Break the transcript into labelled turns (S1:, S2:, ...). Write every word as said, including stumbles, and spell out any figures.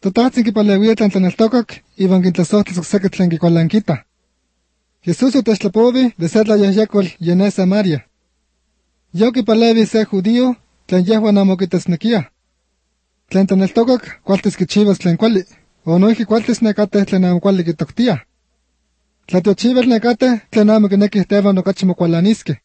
S1: Totahtsin kipaleuia tlen tlaneltokak, iban kintlasohtlas okseki tlen kikualankita. Jesús otechtlapoovi de se tlayehyekol yene Samaria. Yo kipalevi se judío, tlen yehuan amo kitasnekiah. Tlen tlaneltokak kualtis kichivas tlen kuali, o noihki kualtis nekateh tlen amo kuali kitoktiah. Tlatiochivel nekateh tlen amo kinekih tevan okachi mokualaniskeh.